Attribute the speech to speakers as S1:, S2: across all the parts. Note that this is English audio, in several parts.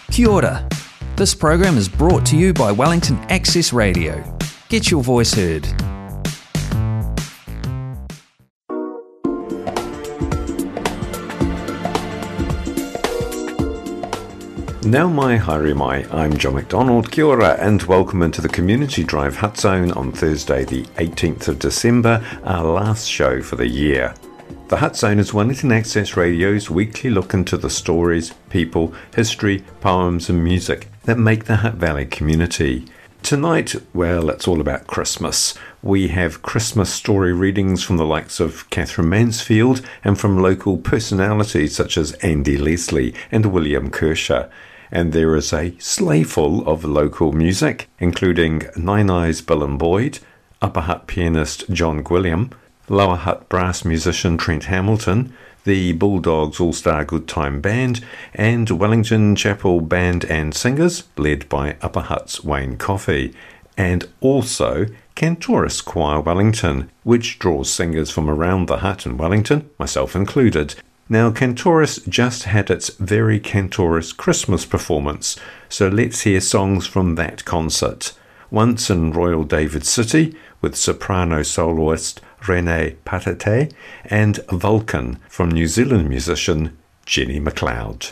S1: Kia ora. This program is brought to you by Wellington Access Radio. Get your voice heard.
S2: Nau mai, haere mai, I'm John McDonald, kia ora, and welcome into the Community Drive Hut Zone on Thursday the 18th of December, our last show for the year. The Hut Zone is Wellington Access Radio's weekly look into the stories, people, history, poems and music that make the Hutt Valley community. Tonight, well, it's all about Christmas. We have Christmas story readings from the likes of Catherine Mansfield and from local personalities such as Andy Leslie and William Kershaw. And there is a sleigh full of local music, including Nine Eyes Bill and Boyd, Upper Hutt pianist John Gwilliam, Lower Hutt brass musician Trent Hamilton, the Bulldogs All-Star Good Time Band, and Wellington Chapel Band and Singers, led by Upper Hutt's Wayne Coffey, and also Cantoris Choir Wellington, which draws singers from around the Hutt and Wellington, myself included. Now, Cantoris just had its very Cantoris Christmas performance, so let's hear songs from that concert. Once in Royal David City, with soprano soloist Renee Patate, and Vulcan from New Zealand musician Jenny McLeod.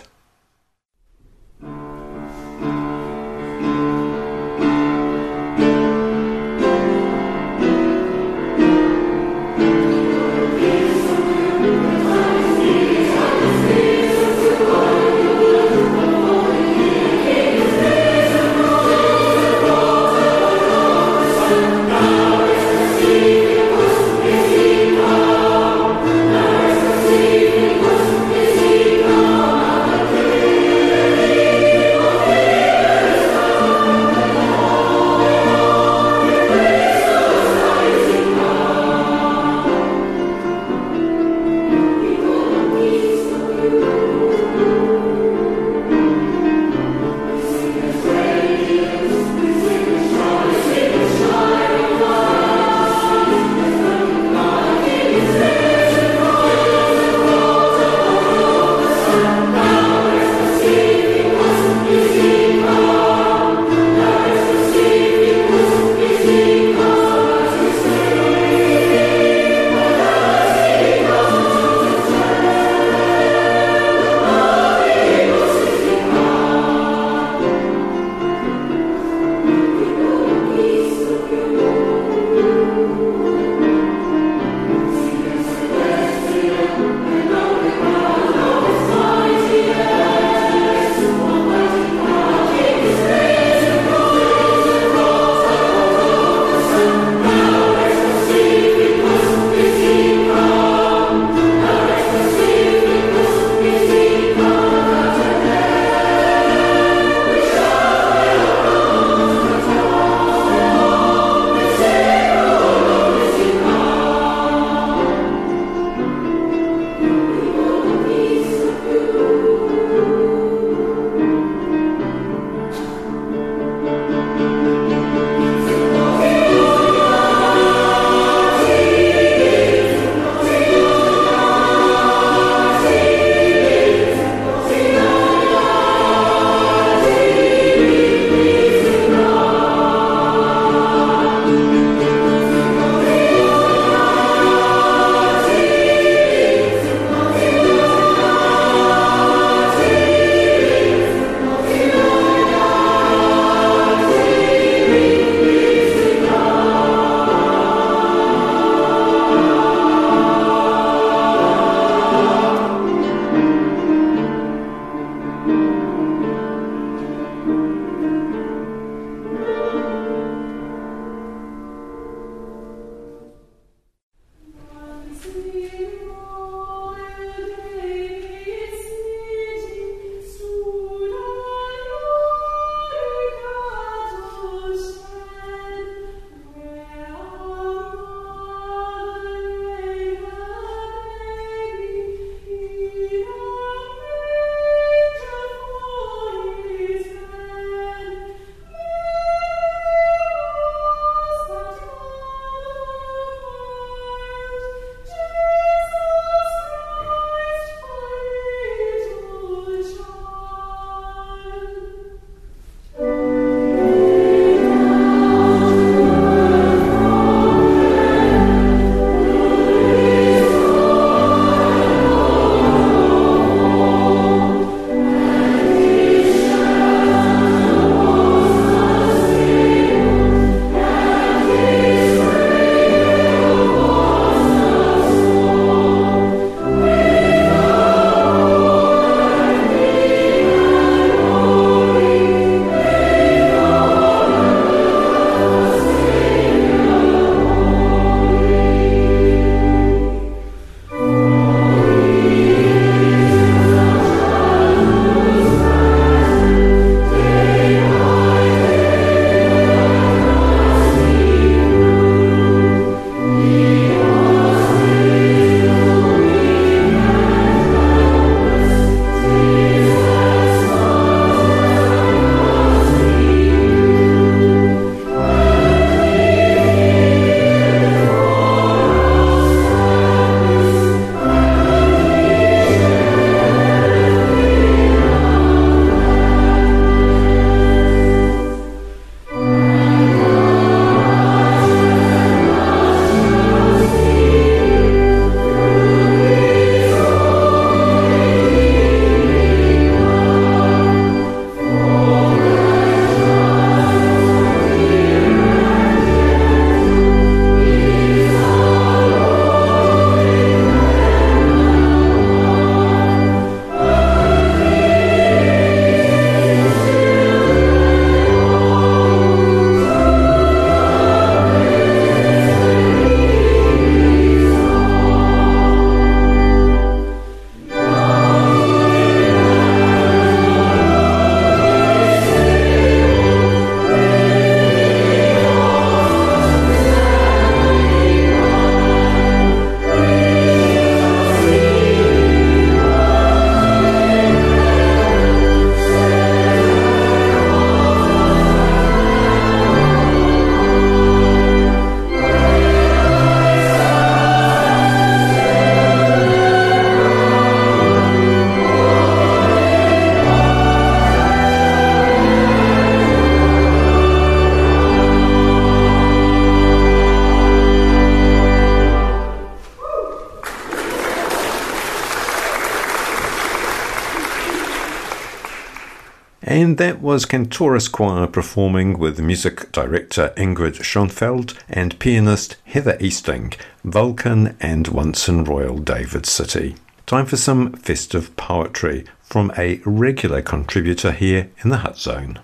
S2: And that was Cantoris Choir performing with music director Ingrid Schoenfeld and pianist Heather Easting, Vulcan and Once in Royal David City. Time for some festive poetry from a regular contributor here in the Hut Zone.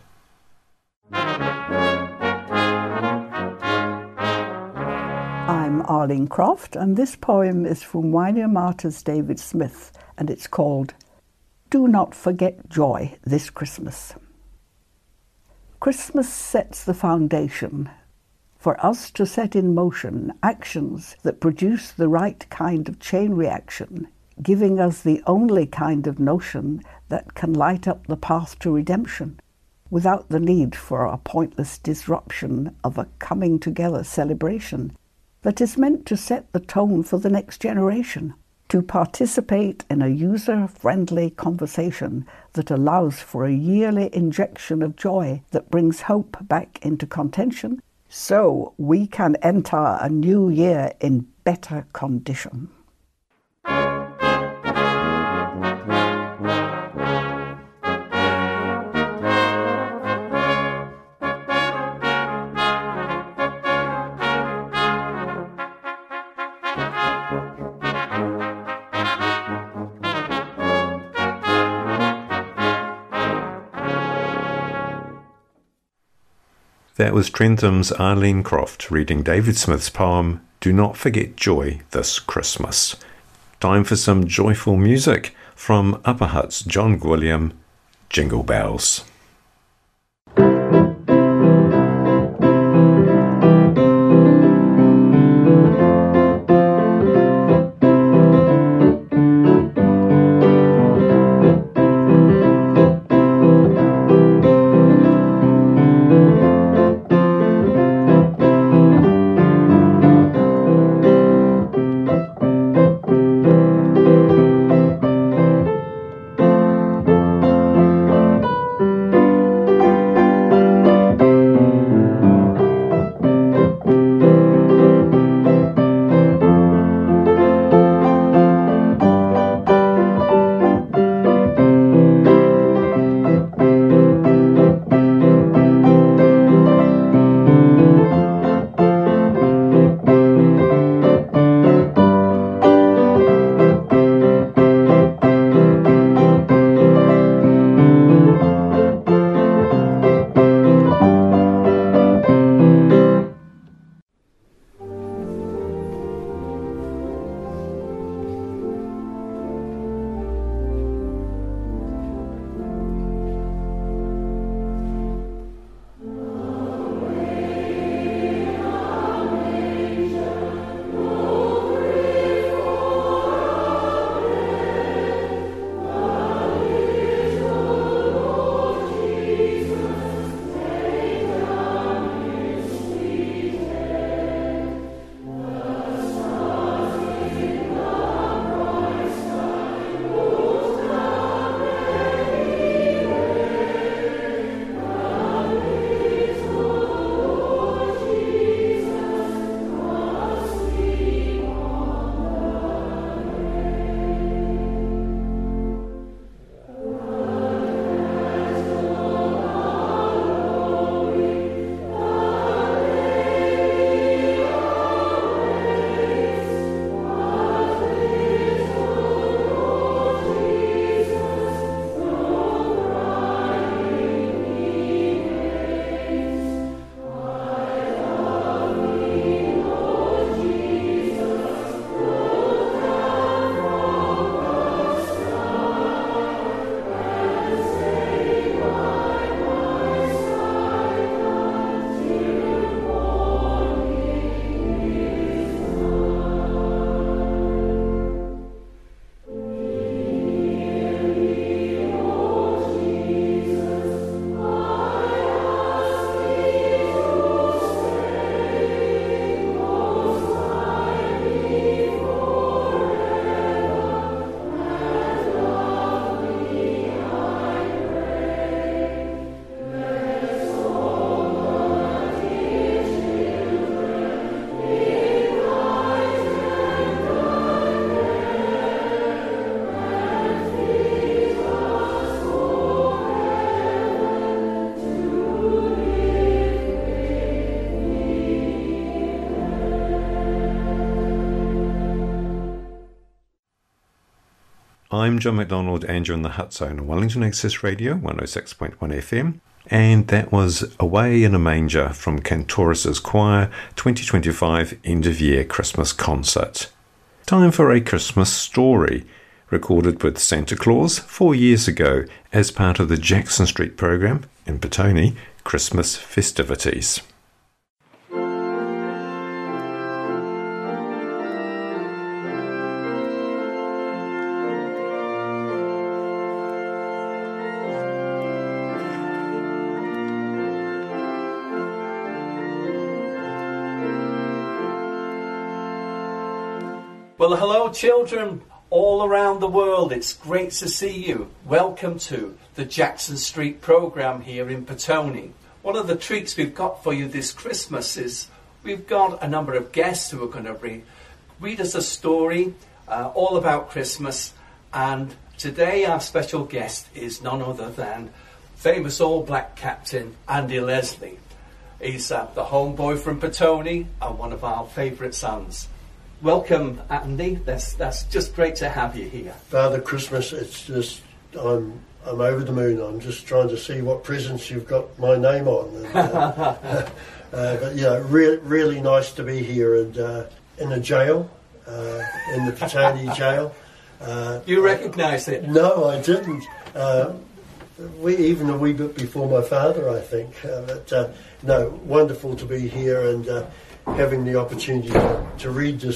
S3: I'm Arlene Croft, and this poem is from Wainuiomata's David Smith, and it's called Do Not Forget Joy This Christmas. Christmas sets the foundation for us to set in motion actions that produce the right kind of chain reaction, giving us the only kind of notion that can light up the path to redemption without the need for a pointless disruption of a coming together celebration that is meant to set the tone for the next generation, to participate in a user-friendly conversation that allows for a yearly injection of joy that brings hope back into contention, so we can enter a new year in better condition.
S2: That was Trentham's Arlene Croft reading David Smith's poem, Do Not Forget Joy This Christmas. Time for some joyful music from Upper Hut's John Gwilliam, Jingle Bells. I'm John McDonald, and you're in the Hut Zone on Wellington Access Radio, 106.1 FM. And that was Away in a Manger from Cantoris's Choir 2025 end-of-year Christmas concert. Time for a Christmas story, recorded with Santa Claus 4 years ago as part of the Jackson Street program in Petone Christmas festivities.
S4: Well, hello children all around the world. It's great to see you. Welcome to the Jackson Street programme here in Petone. One of the treats we've got for you this Christmas is we've got a number of guests who are going to read us a story all about Christmas. And today our special guest is none other than famous All Black captain Andy Leslie. He's the homeboy from Petone and one of our favourite sons. Welcome, Andy. That's just great to have you here.
S5: Father Christmas, it's just I'm over the moon. I'm just trying to see what presents you've got my name on. And, but yeah, really nice to be here and in a jail, in the Petone jail.
S4: You recognise it?
S5: No, I didn't. Even a wee bit before my father, I think. But no, wonderful to be here and. Having the opportunity to read this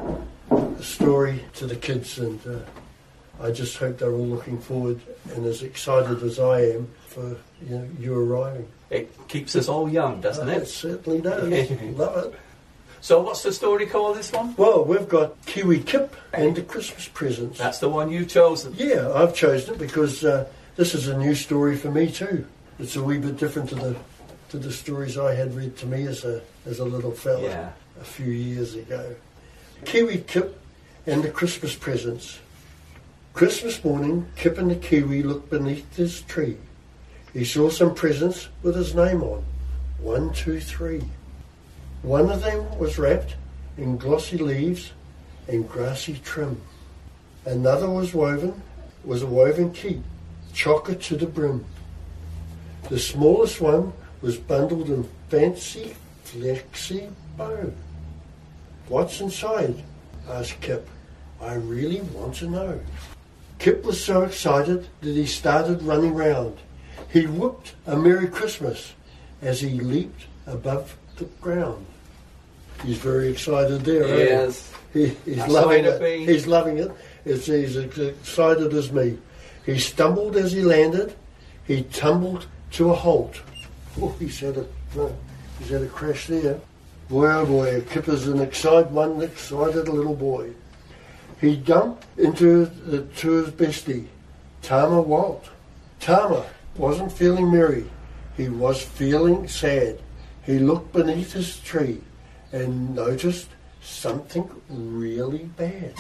S5: story to the kids, and I just hope they're all looking forward and as excited as I am for you arriving.
S4: It keeps us all young, doesn't it?
S5: It certainly does. Love it.
S4: So what's the story called, this one?
S5: Well, we've got Kiwi Kip and the Christmas presents.
S4: That's the one you've chosen.
S5: Yeah, I've chosen it because this is a new story for me too. It's a wee bit different to the stories I had read to me as a little fella a few years ago. Kiwi Kip and the Christmas presents. Christmas morning, Kip and the Kiwi looked beneath his tree. He saw some presents with his name on. 1, 2, 3. One of them was wrapped in glossy leaves and grassy trim. Another was a woven key, chocolate to the brim. The smallest one was bundled in fancy, flexy bow. What's inside? Asked Kip. I really want to know. Kip was so excited that he started running round. He whooped a Merry Christmas as he leaped above the ground. He's very excited there.
S4: Yes.
S5: He's loving it. He's loving it. He's as excited as me. He stumbled as he landed. He tumbled to a halt. Oh, he's had a crash there. Boy, oh boy, Kip is an excited little boy. He jumped to his bestie, Tama Walt. Tama wasn't feeling merry. He was feeling sad. He looked beneath his tree and noticed something really bad.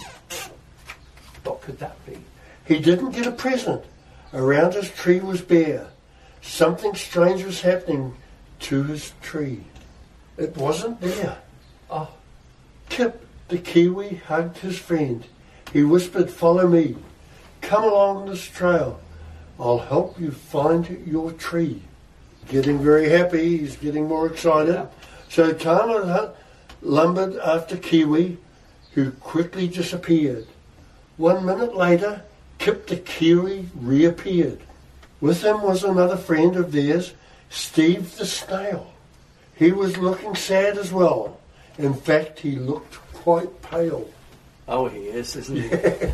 S4: What could that be?
S5: He didn't get a present. Around his tree was bare. Something strange was happening to his tree. It wasn't there.
S4: Oh.
S5: Kip, the Kiwi, hugged his friend. He whispered, follow me. Come along this trail. I'll help you find your tree. Getting very happy. He's getting more excited. Yeah. So Tama lumbered after Kiwi, who quickly disappeared. 1 minute later, Kip the Kiwi reappeared. With him was another friend of theirs, Steve the Snail. He was looking sad as well. In fact, he looked quite pale.
S4: Oh, he is, isn't he?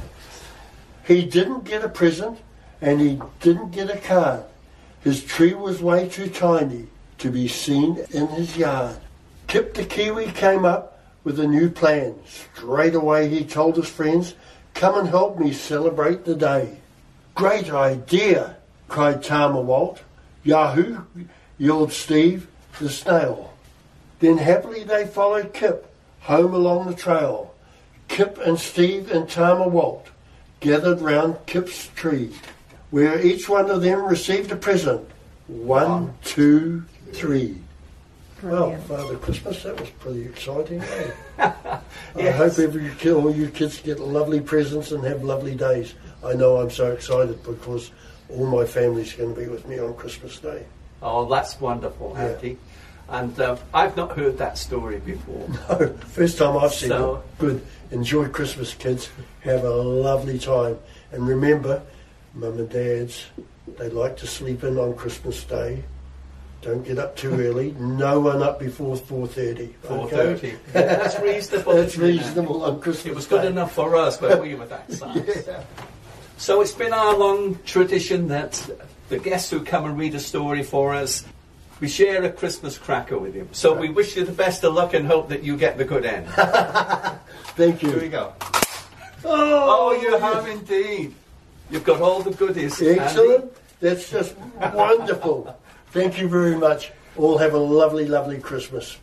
S5: He didn't get a present and he didn't get a card. His tree was way too tiny to be seen in his yard. Kip the Kiwi came up with a new plan. Straight away he told his friends, come and help me celebrate the day. Great idea, cried Tama Walt. Yahoo, yelled Steve the Snail. Then happily they followed Kip home along the trail. Kip and Steve and Tama Walt gathered round Kip's tree, where each one of them received a present. 1, 2, 3. Brilliant. Well, Father Christmas, that was pretty exciting, eh? Yes. I hope all you kids get lovely presents and have lovely days. I know I'm so excited because all my family's going to be with me on Christmas Day.
S4: Oh, that's wonderful, Andy. And I've not heard that story before.
S5: No, first time I've seen it. Good. Enjoy Christmas, kids. Have a lovely time. And remember, Mum and Dads, they like to sleep in on Christmas Day. Don't get up too early. No one up before 4:30.
S4: 4:30. Yeah, that's reasonable.
S5: That's reasonable on Christmas Day.
S4: It was good enough for us when we were that size. So it's been our long tradition that the guests who come and read a story for us, we share a Christmas cracker with you. So we wish you the best of luck and hope that you get the good end.
S5: Thank you.
S4: Here we go. Oh, you have indeed. You've got all the goodies.
S5: Excellent.
S4: Andy.
S5: That's just wonderful. Thank you very much. All have a lovely, lovely Christmas.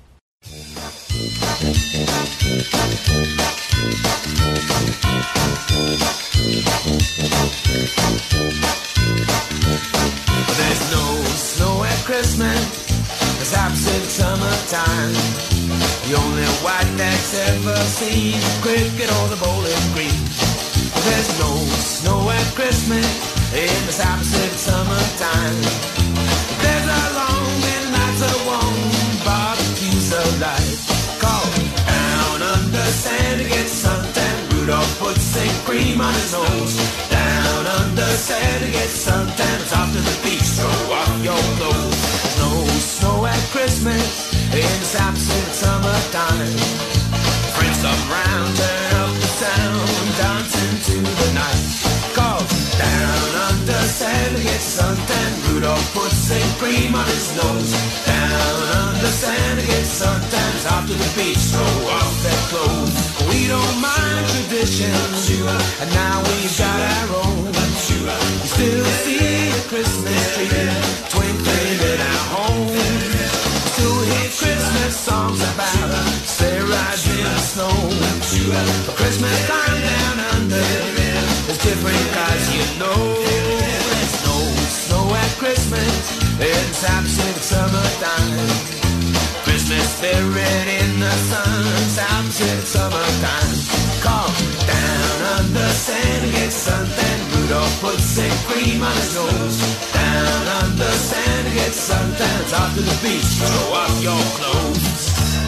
S6: There's no snow at Christmas, it's absolute summertime. The only white that's ever seen, cricket or the bowling green. There's no snow at Christmas, in this absolute summertime. There's a long midnight so warm, barbecues alive. Call down under Santa gets suntan, Rudolph puts St. Cream on his nose. Down under Santa gets suntan, it's off to the beach, throw off your clothes. There's no snow at Christmas, in this absolute summertime. Friends come round, turn up the sound, dancing to the night. Call down under Santa gets suntan, Rudolph puts St. Cream on his nose. Down under Santa gets suntan, it's off to the beach, throw off their clothes. We don't mind traditions, and now we've got our own. We still see the Christmas tree twinkling in our home. We still hear Christmas songs about sleigh rides in the snow. For Christmas time down under, there's different guys you know. There's no snow at Christmas, it's absolute summertime. Christmas spirit in the sun, it's absolute summertime. Come down under Santa gets suntan, Rudolph puts St. Cream on his nose. Down under Santa gets suntan, it's off to the beach, throw off your clothes.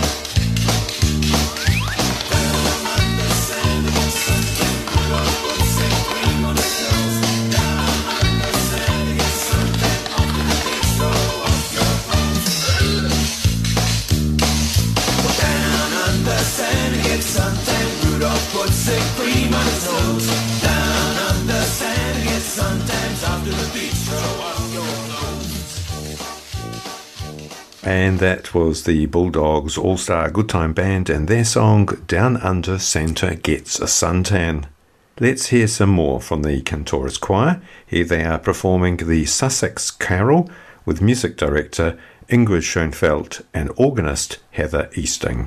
S6: Puts St. Cream on his nose. Down under Santa gets suntan, off to the beach, throw off your clothes.
S2: And that was the Bulldogs All-Star Good Time Band and their song Down Under Santa Gets a Suntan. Let's hear some more from the Cantoris Choir. Here they are performing the Sussex Carol with music director Ingrid Schoenfeld and organist Heather Easting.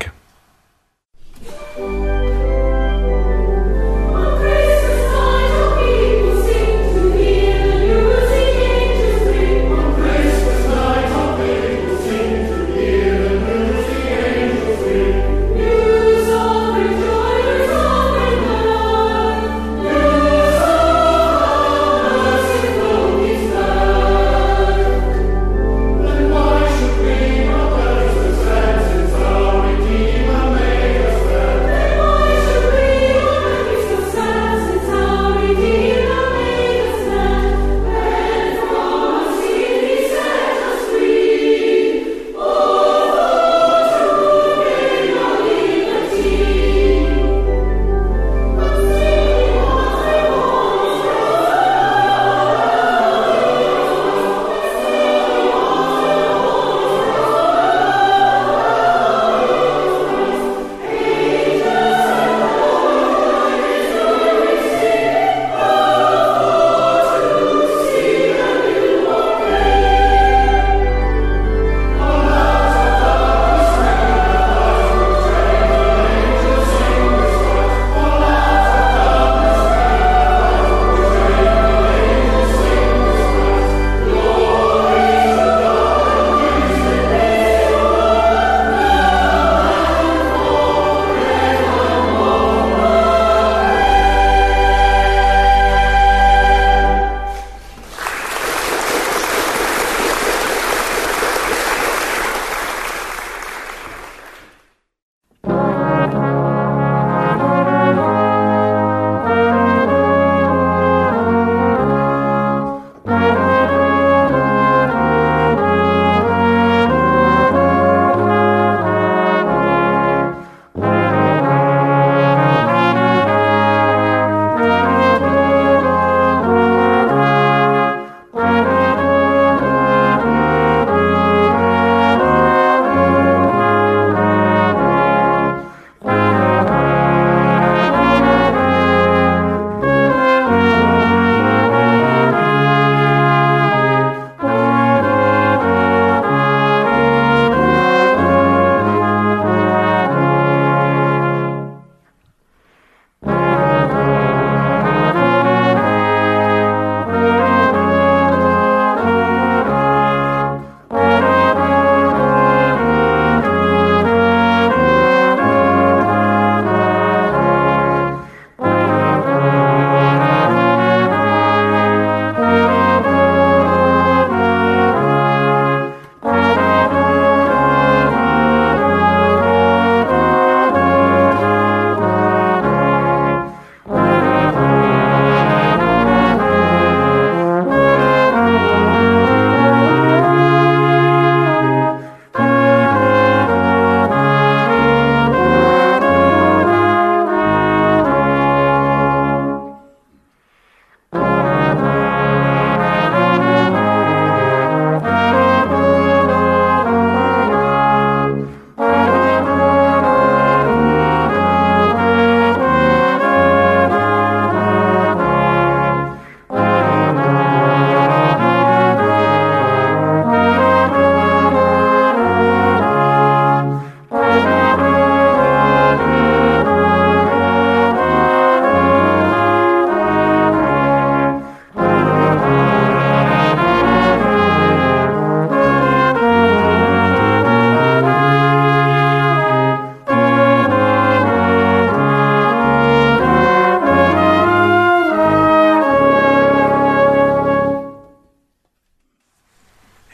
S7: Redeemer.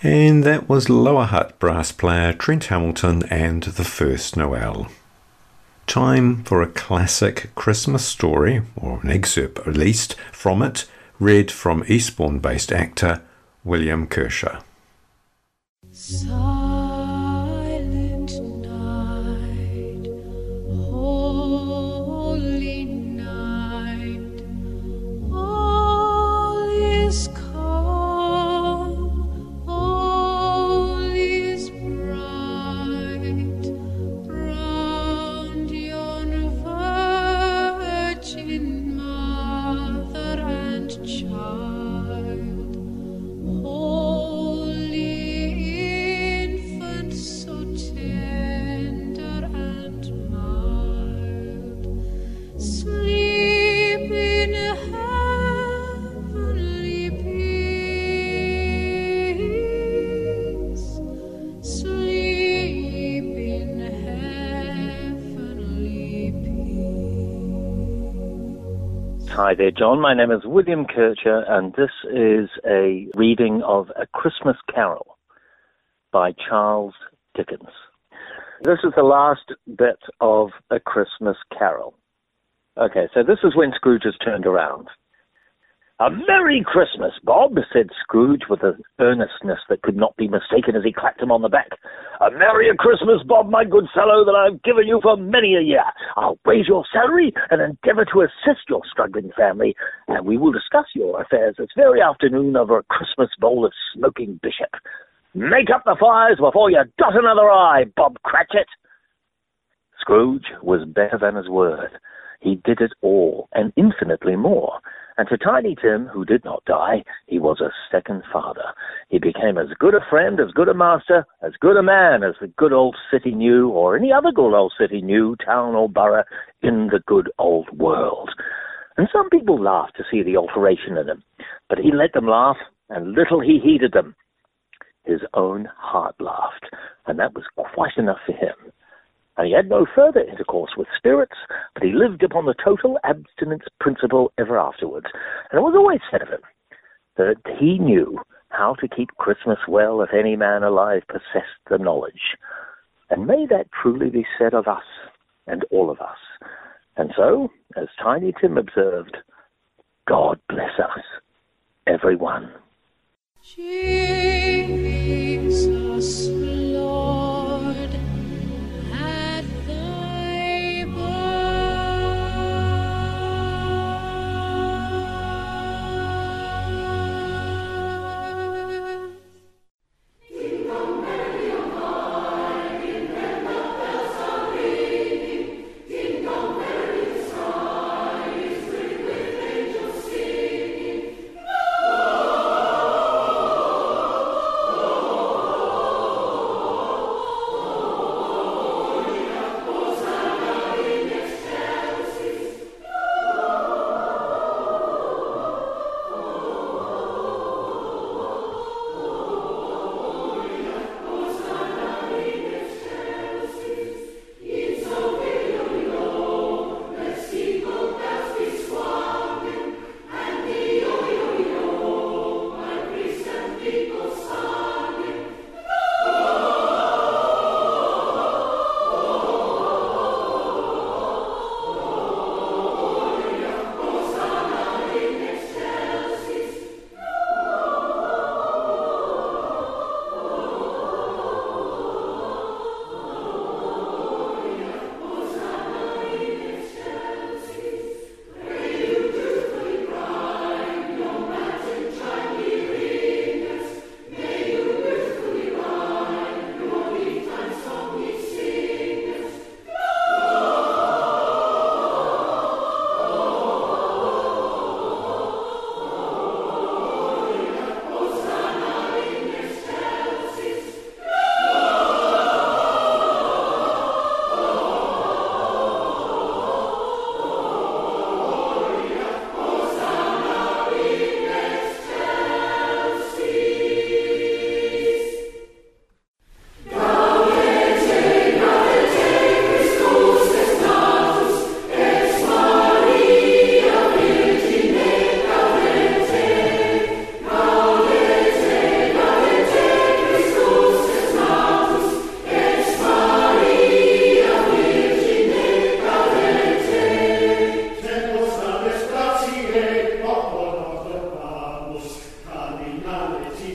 S2: And that was Lower Hutt brass player Trent Hamilton and The First Noel. Time for a classic Christmas story, or an excerpt at least, from it, read from Eastbourne-based actor William Kershaw.
S7: Silent night, holy night, all is calm, all is bright, round yon Virgin Mother and Child, holy infant, so tender and mild, sleep in heavenly peace, sleep in heavenly peace.
S8: Hi there, John. My name is William Kircher, and this is a reading of A Christmas Carol by Charles Dickens. This is the last bit of A Christmas Carol. Okay, so this is when Scrooge has turned around. "A Merry Christmas, Bob," said Scrooge with an earnestness that could not be mistaken as he clapped him on the back. "A merrier Christmas, Bob, my good fellow, than I've given you for many a year. I'll raise your salary and endeavour to assist your struggling family, and we will discuss your affairs this very afternoon over a Christmas bowl of smoking bishop. Make up the fires before you dot another I, Bob Cratchit." Scrooge was better than his word. He did it all, and infinitely more. And to Tiny Tim, who did not die, he was a second father. He became as good a friend, as good a master, as good a man as the good old city knew, or any other good old city knew, town or borough, in the good old world. And some people laughed to see the alteration in him, but he let them laugh, and little he heeded them. His own heart laughed, and that was quite enough for him. And he had no further intercourse with spirits, but he lived upon the total abstinence principle ever afterwards. And it was always said of him that he knew how to keep Christmas well if any man alive possessed the knowledge. And may that truly be said of us, and all of us. And so, as Tiny Tim observed, God bless us, everyone.
S7: Jesus, Lord, at thy birth.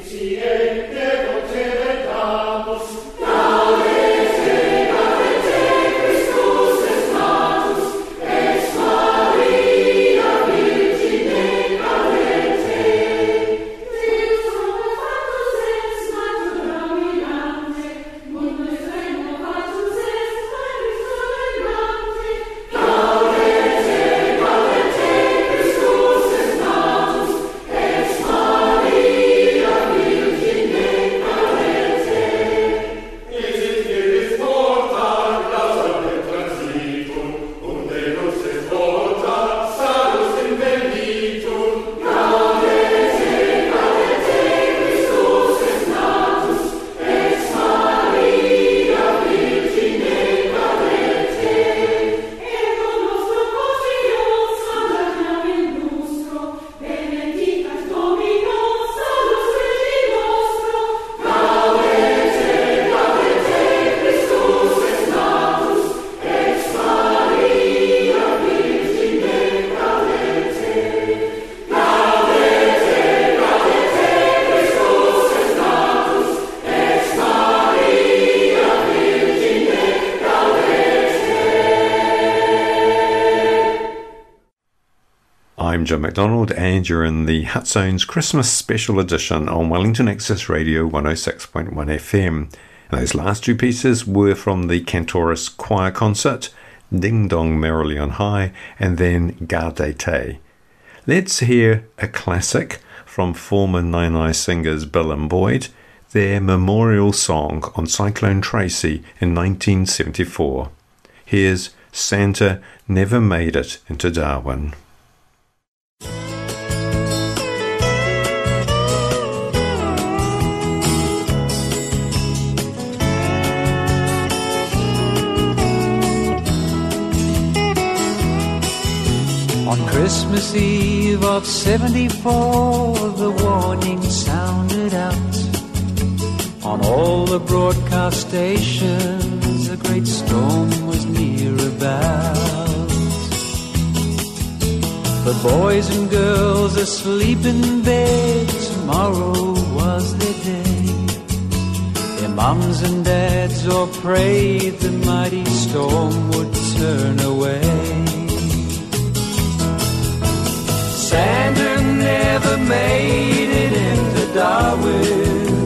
S2: I'm John MacDonald, and you're in the Hut Zone's Christmas special edition on Wellington Access Radio 106.1 FM. And those last two pieces were from the Cantoris Choir Concert, Ding Dong Merrily on High, and then Gardete. Let's hear a classic from former Nine Eye singers Bill and Boyd, their memorial song on Cyclone Tracy in 1974. Here's Santa Never Made It into Darwin.
S9: On Christmas Eve of 74, the warning sounded out. On all the broadcast stations, a great storm was near about. The boys and girls asleep in bed, tomorrow was their day. Their mums and dads all prayed the mighty storm would turn away. Santa never made it into Darwin.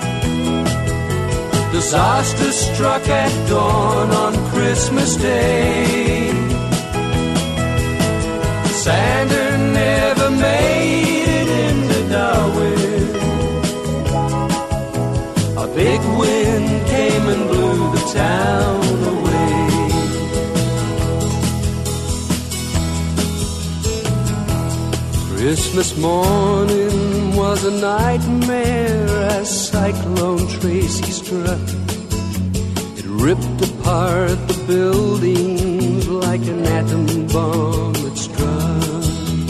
S9: Disaster struck at dawn on Christmas Day. Santa never made it into Darwin. A big wind came and blew the town away. Christmas morning was a nightmare as Cyclone Tracy struck. It ripped apart the buildings like an atom bomb it struck.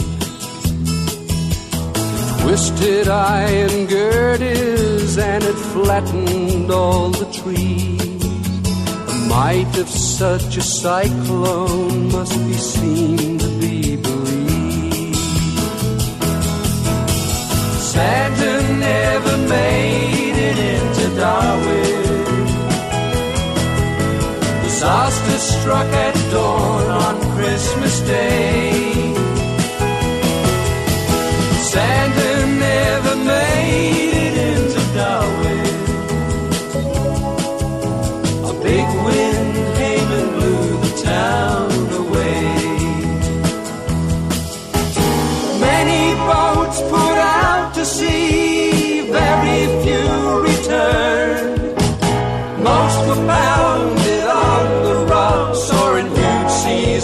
S9: It twisted iron girders and it flattened all the trees. The might of such a cyclone must be seen to be believed. Santa never made it into Darwin. Disaster struck at dawn on Christmas Day. Santa never made it into Darwin. A big wind came and blew the town away. Many boats put out to sea, very few returned. Most were pounded on the rocks or in huge seas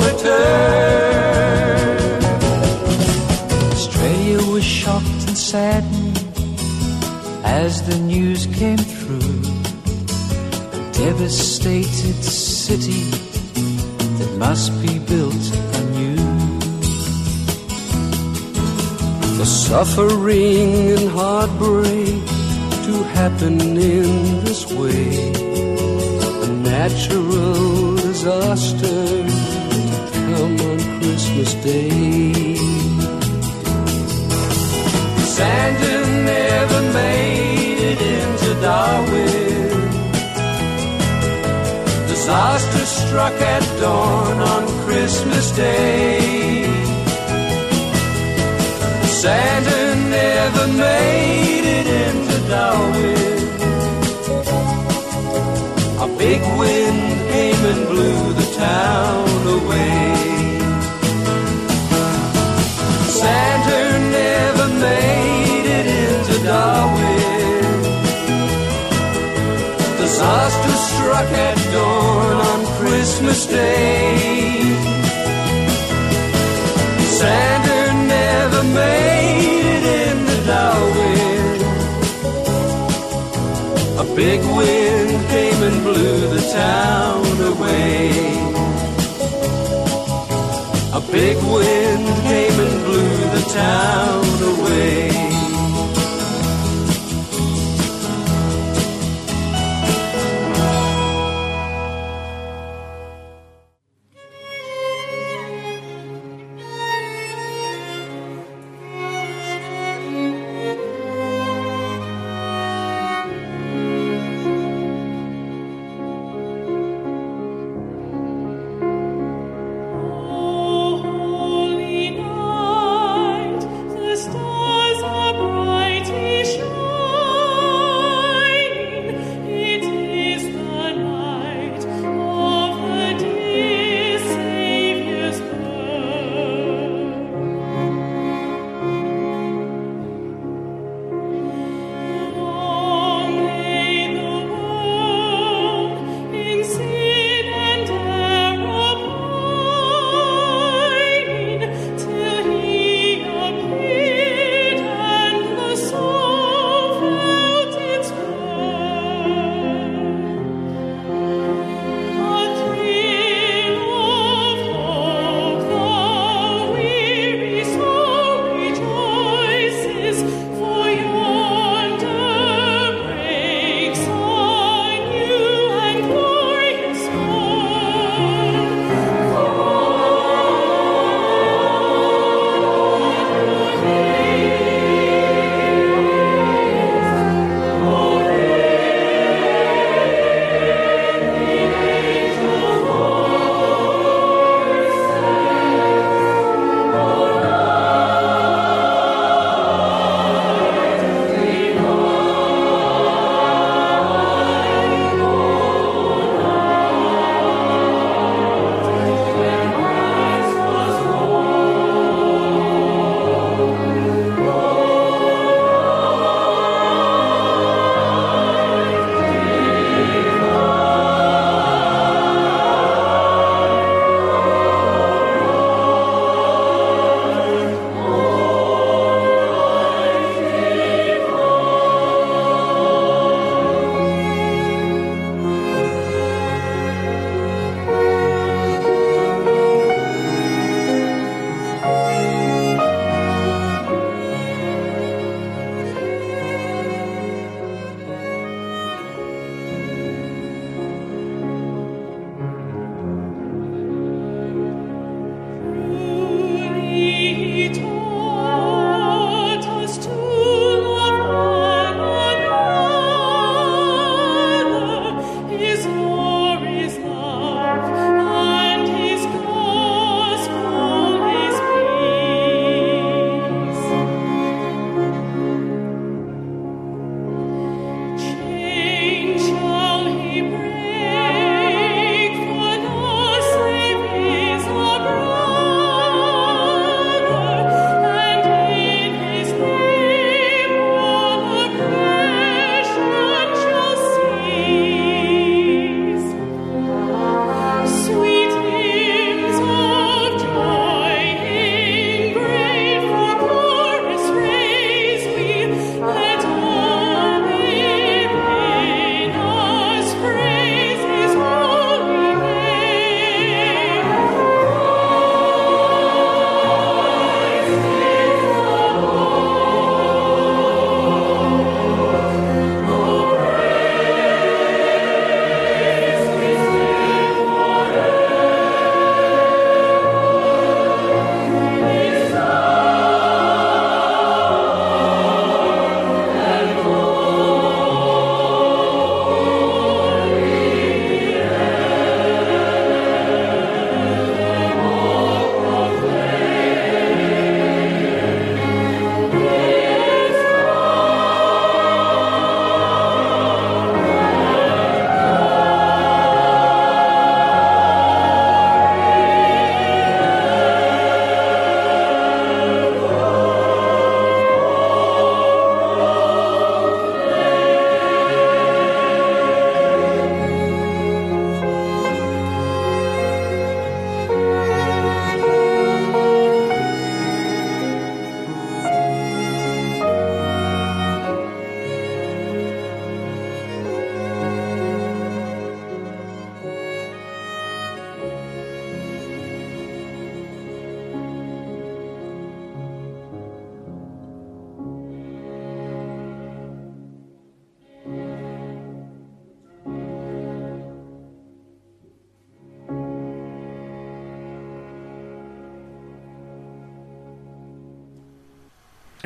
S9: overturned. Australia was shocked and saddened as the news came through. A devastated city that must be built anew. The suffering and heartbreak to happen in this way, a natural disaster to come on Christmas Day. Santa never Darwin. Disaster struck at dawn on Christmas Day. Santa never made it into Darwin. A big wind came and blew the town away. Santa never made it into Darwin. Disaster struck at dawn on Christmas Day. Santa never made it into Darwin. A big wind came and blew the town away. A big wind came and blew the town away.
S7: Holy night, the stars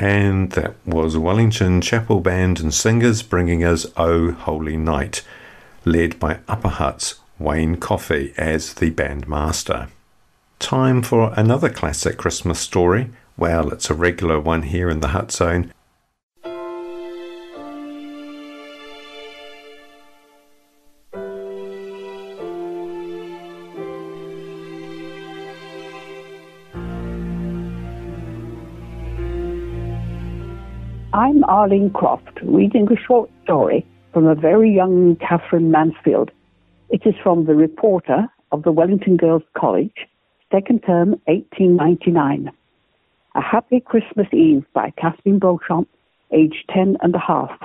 S2: And that was Wellington Chapel Band and Singers bringing us O Holy Night, led by Upper Hutt's Wayne Coffey as the bandmaster. Time for another classic Christmas story. Well, it's a regular one here in the Hut Zone.
S3: I'm Arlene Croft, reading a short story from a very young Catherine Mansfield. It is from the Reporter of the Wellington Girls College, second term, 1899. A Happy Christmas Eve by Kathleen Beauchamp, aged 10 and a half.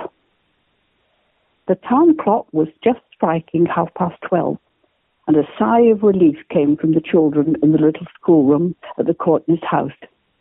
S3: The town clock was just striking 12:30, and a sigh of relief came from the children in the little schoolroom at the Courtney's house.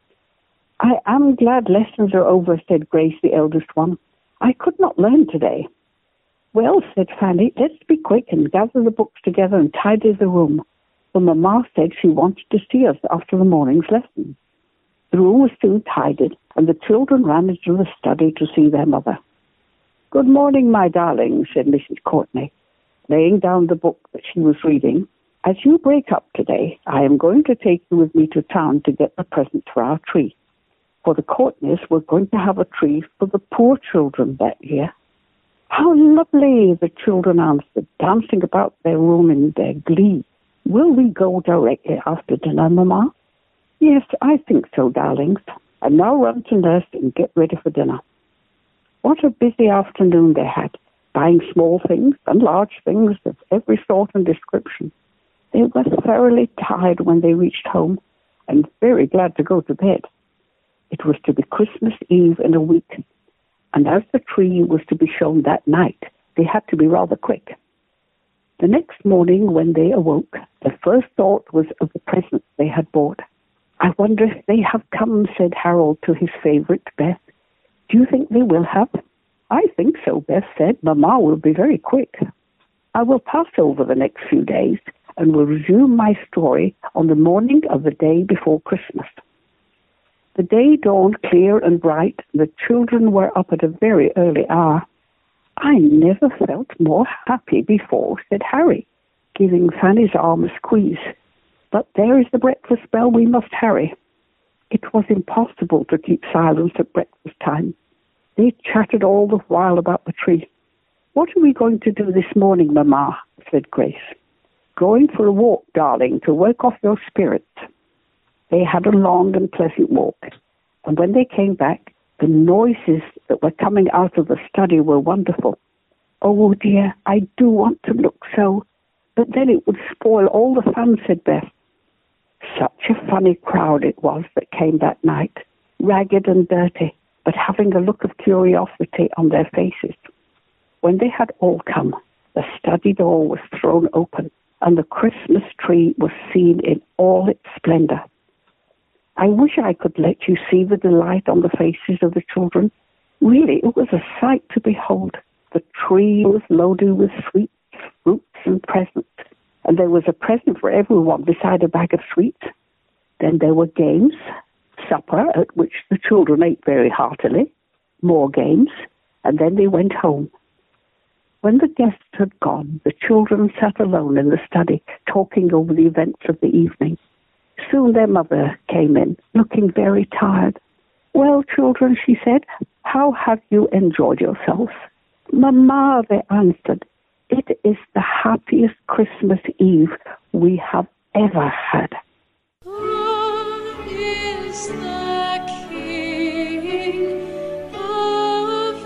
S3: I am glad lessons are over, said Grace, the eldest one. I could not learn today. Well, said Fanny, let's be quick and gather the books together and tidy the room. For Mamma said she wanted to see us after the morning's lesson. The room was soon tidied, and the children ran into the study to see their mother. Good morning, my darling, said Mrs. Courtney, laying down the book that she was reading. As you break up today, I am going to take you with me to town to get the presents for our tree. For the Courtneys were going to have a tree for the poor children that year. How lovely, the children answered, dancing about their room in their glee. Will we go directly after dinner, Mamma? Yes, I think so, darlings. And now run to nurse and get ready for dinner. What a busy afternoon they had, buying small things and large things of every sort and description. They were thoroughly tired when they reached home and very glad to go to bed. It was to be Christmas Eve in a week, and as the tree was to be shown that night, they had to be rather quick. The next morning when they awoke, the first thought was of the presents they had bought. I wonder if they have come, said Harold to his favourite, Beth. Do you think they will have? I think so, Beth said. Mamma will be very quick. I will pass over the next few days and will resume my story on the morning of the day before Christmas. The day dawned clear and bright. The children were up at a very early hour. I never felt more happy before, said Harry, giving Fanny's arm a squeeze. But there is the breakfast bell. We must hurry. It was impossible to keep silence at breakfast time. They chattered all the while about the tree. What are we going to do this morning, Mamma? Said Grace. Going for a walk, darling, to work off your spirits. They had a long and pleasant walk, and when they came back, the noises that were coming out of the study were wonderful. Oh dear, I do want to look so, but then it would spoil all the fun, said Beth. Such a funny crowd it was that came that night, ragged and dirty, but having a look of curiosity on their faces. When they had all come, the study door was thrown open, and the Christmas tree was seen in all its splendor. I wish I could let you see the delight on the faces of the children. Really, it was a sight to behold. The tree was loaded with sweets, fruits, and presents, and there was a present for everyone beside a bag of sweets. Then there were games, supper, at which the children ate very heartily, more games, and then they went home. When the guests had gone, the children sat alone in the study, talking over the events of the evening. Soon their mother came in, looking very tired. Well, children, she said, how have you enjoyed yourselves? Mamma, they answered, it is the happiest Christmas Eve we have ever had.
S7: God is the King of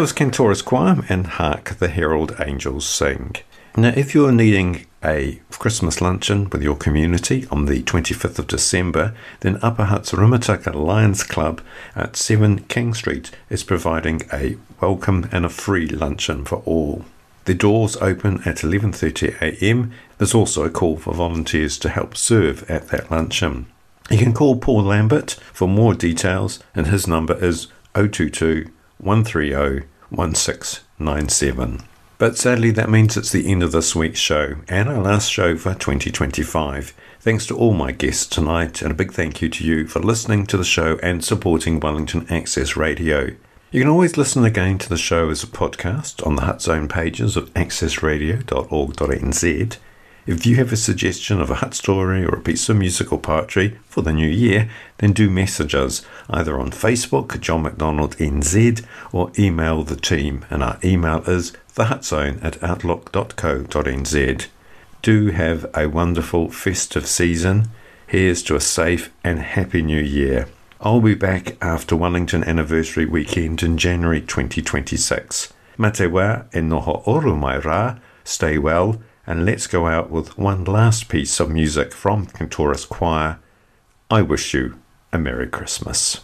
S2: was Cantoris Choir and Hark the Herald Angels Sing. Now, if you're needing a Christmas luncheon with your community on the 25th of December, then Upper Hutt's Rumataka Lions Club at 7 King Street is providing a welcome and a free luncheon for all. The doors open at 11:30 a.m. There's also a call for volunteers to help serve at that luncheon. You can call Paul Lambert for more details, and his number is 022 130 1697. But sadly, that means it's the end of this week's show and our last show for 2025. Thanks to all my guests tonight, and a big thank you to you for listening to the show and supporting Wellington Access Radio. You can always listen again to the show as a podcast on the Hut Zone pages of accessradio.org.nz. If you have a suggestion of a Hut story or a piece of musical poetry for the new year, then do message us either on Facebook, John McDonald NZ, or email the team, and our email is thehutzone@outlook.co.nz. Do have a wonderful festive season. Here's to a safe and happy new year. I'll be back after Wellington Anniversary Weekend in January 2026. Mā te wā e noho oru mai rā, stay well, and let's go out with one last piece of music from Cantoris Choir. I wish you a Merry Christmas.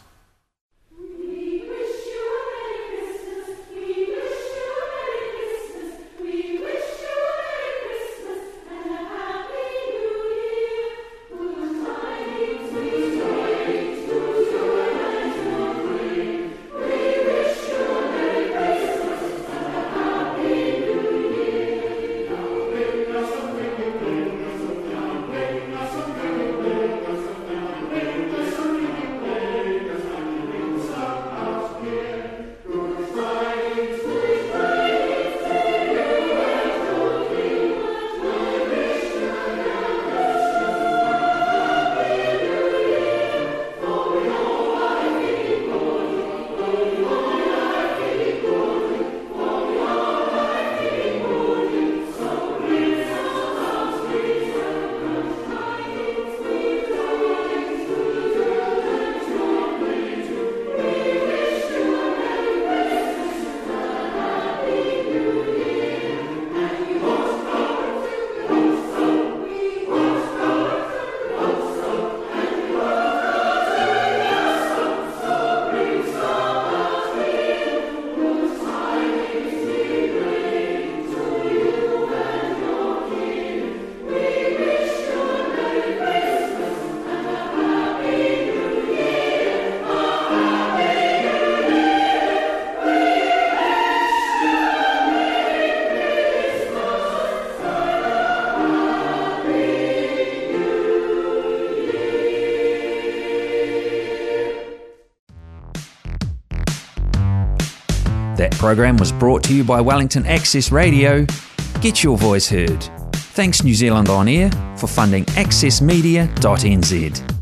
S1: That program was brought to you by Wellington Access Radio. Get your voice heard. Thanks New Zealand On Air for funding accessmedia.nz.